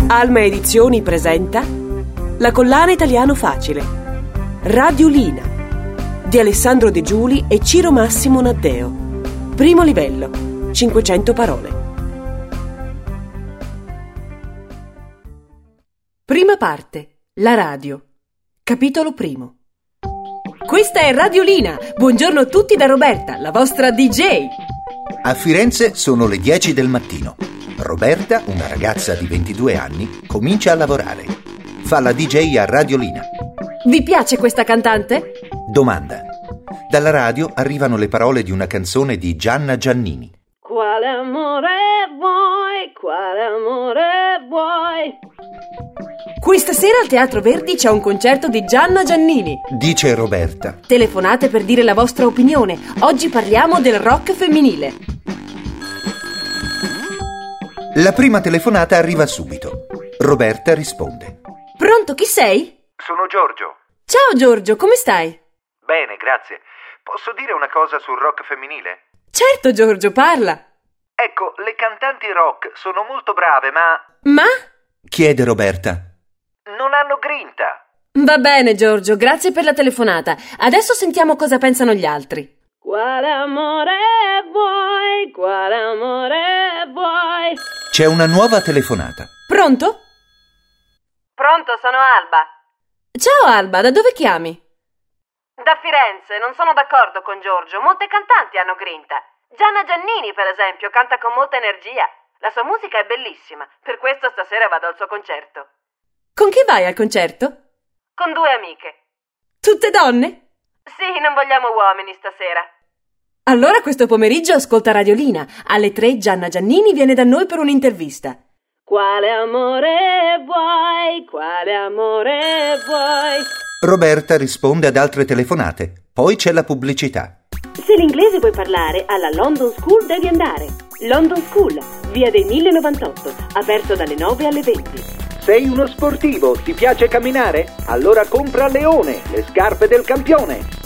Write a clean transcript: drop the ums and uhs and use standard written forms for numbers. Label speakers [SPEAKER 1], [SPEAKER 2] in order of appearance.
[SPEAKER 1] Alma Edizioni presenta La collana italiano facile, Radiolina, di Alessandro De Giuli e Ciro Massimo Naddeo. Primo livello, 500 parole. Prima parte, la radio. Capitolo primo. Questa è Radiolina. Buongiorno a tutti da Roberta, la vostra DJ.
[SPEAKER 2] A Firenze sono le 10 del mattino. Roberta, una ragazza di 22 anni, comincia a lavorare. Fa la DJ a Radiolina.
[SPEAKER 1] Vi piace questa cantante?
[SPEAKER 2] Domanda. Dalla radio arrivano le parole di una canzone di Gianna Giannini.
[SPEAKER 3] Quale amore vuoi? Quale amore vuoi?
[SPEAKER 1] Questa sera al Teatro Verdi c'è un concerto di Gianna Giannini.
[SPEAKER 2] Dice Roberta.
[SPEAKER 1] Telefonate per dire la vostra opinione. Oggi parliamo del rock femminile.
[SPEAKER 2] La prima telefonata arriva subito. Roberta risponde.
[SPEAKER 1] Pronto, chi sei?
[SPEAKER 4] Sono Giorgio.
[SPEAKER 1] Ciao Giorgio, come stai?
[SPEAKER 4] Bene, grazie. Posso dire una cosa sul rock femminile?
[SPEAKER 1] Certo Giorgio, parla.
[SPEAKER 4] Ecco, le cantanti rock sono molto brave, ma
[SPEAKER 1] Ma?
[SPEAKER 2] Chiede Roberta.
[SPEAKER 4] non hanno grinta.
[SPEAKER 1] Va bene Giorgio, grazie per la telefonata. Adesso sentiamo cosa pensano gli altri.
[SPEAKER 3] Quale amore vuoi? Quale amore vuoi?
[SPEAKER 2] C'è una nuova telefonata.
[SPEAKER 1] Pronto?
[SPEAKER 3] Pronto, sono Alba.
[SPEAKER 1] Ciao Alba, da dove chiami?
[SPEAKER 3] Da Firenze, non sono d'accordo con Giorgio. Molte cantanti hanno grinta. Gianna Giannini, per esempio, canta con molta energia. La sua musica è bellissima, per questo stasera vado al suo concerto.
[SPEAKER 1] Con chi vai al concerto?
[SPEAKER 3] Con 2 amiche.
[SPEAKER 1] Tutte donne?
[SPEAKER 3] Sì, non vogliamo uomini stasera.
[SPEAKER 1] Allora questo pomeriggio ascolta Radiolina. Alle 3 Gianna Giannini viene da noi per un'intervista.
[SPEAKER 3] Quale amore vuoi? Quale amore vuoi?
[SPEAKER 2] Roberta risponde ad altre telefonate. Poi c'è la pubblicità.
[SPEAKER 3] Se l'inglese vuoi parlare, alla London School devi andare. London School, via dei 1098, aperto dalle 9 alle 20.
[SPEAKER 5] Sei uno sportivo, ti piace camminare? Allora compra Leone, le scarpe del campione.